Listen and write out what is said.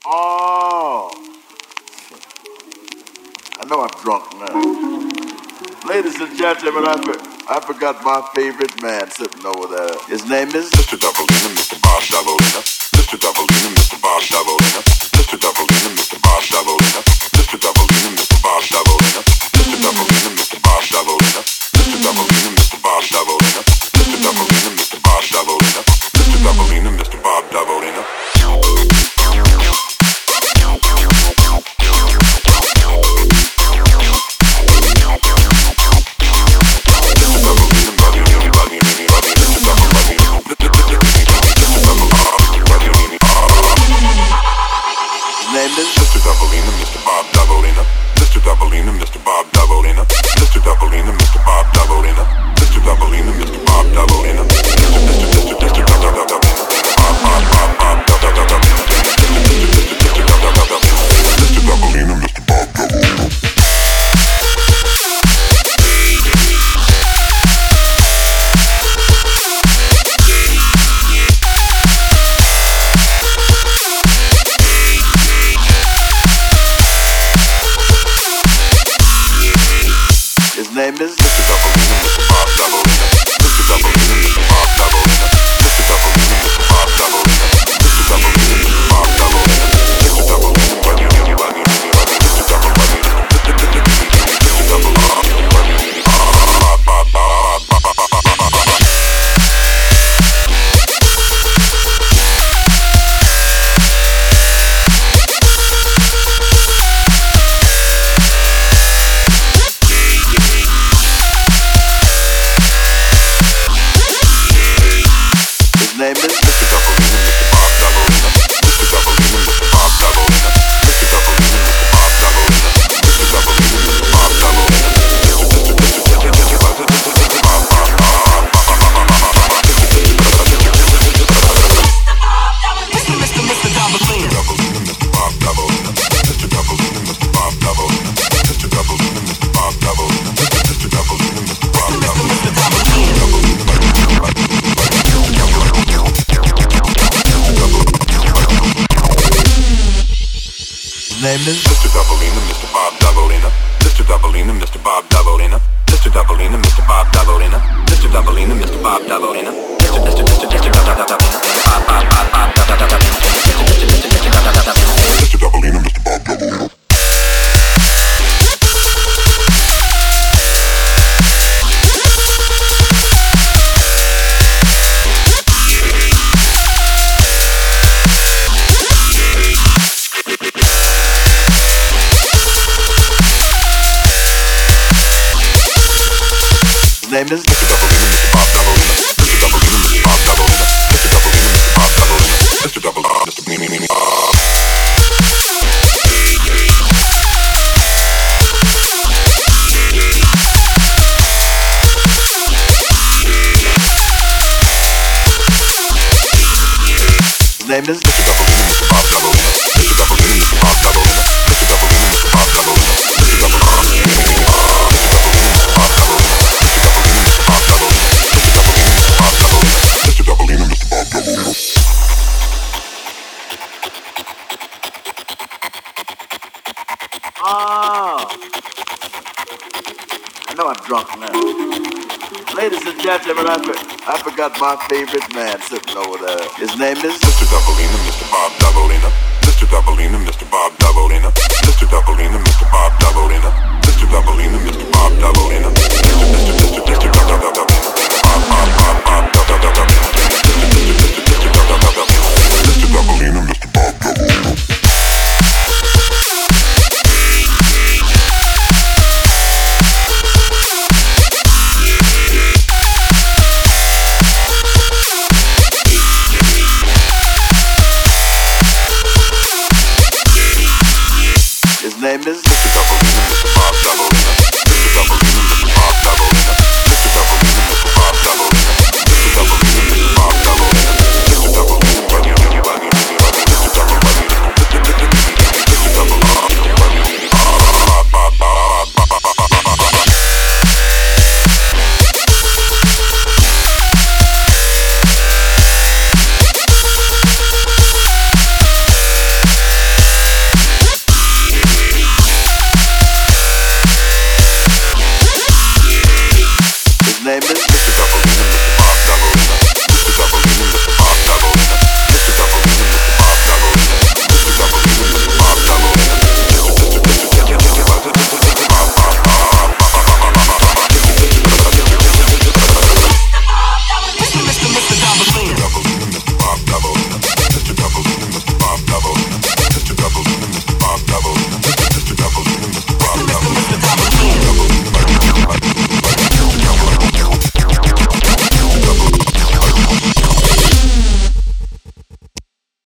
Oh, I know I'm drunk now. Ladies and gentlemen, I forgot my favorite man sitting over there. His name is Mr. Doubleina, Mr. Bob Doubleina. Mr. Doubleina, Mr. Bob Doubleina. Mr. Doubleina, Mr. Bob Doubleina. Mr. Doubleina, Mr. Bob Doubleina. Mr. Doubleina, Mr. Bob Doubleina. Mr. Doubleina, Mr. Bob Doubleina. Mr. Doubleina, Mr. Bob Doubleina. Mr. Doubleina, Mr. Bob Doubleina. Mr. Doubleina, Mr. Bob Doubleina. Mr. Doubleina, Mr. Bob Doubleina. Mr. Doubleina, Mr. Bob Doubleina. Mr. Doubleina, Mr. Bob Doubleina. Mr. Doubleina, Mr. Bob Doubleina. His name is Mr. Doubleina, Mr. Bob Doubleina. Mr. Doubleina, Mr. Bob Doubleina. Mr. Doubleina, Mr. Bob Doubleina. Mr. Doubleina, Mr. Bob Doubleina. Mr. Doubleina, Mr. Doubleina, Mr. His name is Mr. Doubleina, Mr. Bob Doubleina. Mr. Doubleina, Mr. Bob Doubleina. Mr. Doubleina, Mr. Bob Doubleina. Mr. Doubleina, Mr. Bob Doubleina. Name is Mr. Doubleina, Mr. Bob Doubleina. Mr. Doubleina, Mr. Bob Doubleina. Mr. Doubleina, Mr. Bob Doubleina. Mr. Doubleina, Mr. Bob Doubleina. Mr. Doubleina, Mr. Bob Doubleina. Name is Mr. Doubleina, Mr. Bob Doubleina. Mr. Doubleina, Mr. Bob Doubleina. Mr. Doubleina, Mr. Bob Doubleina. Mr. Doubleina, Mr. Me. Name is Mr. Doubleina, Mr. Bob Doubleina. Mr. Doubleina, Mr. Bob Doubleina. Mr. Doubleina, Mr. Bob Doubleina. Mr. Doubleina, Mr. Bob Doubleina. Mr. Doubleina, Mr. Bob Doubleina. Oh, I know I'm drunk now. Ladies and gentlemen, I forgot my favorite man sitting over there. His name is Mr. Doubleina, Mr. Bob Doubleina. Mr.